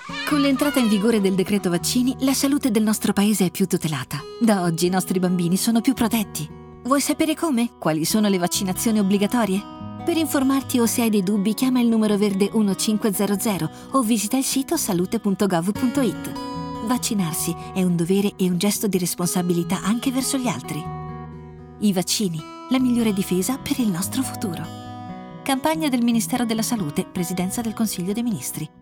Con l'entrata in vigore del decreto vaccini, la salute del nostro paese è più tutelata. Da oggi i nostri bambini sono più protetti. Vuoi sapere come? Quali sono le vaccinazioni obbligatorie? Per informarti o se hai dei dubbi, chiama il numero verde 1500 o visita il sito salute.gov.it. Vaccinarsi è un dovere e un gesto di responsabilità anche verso gli altri. I vaccini, la migliore difesa per il nostro futuro. Campagna del Ministero della Salute, Presidenza del Consiglio dei Ministri.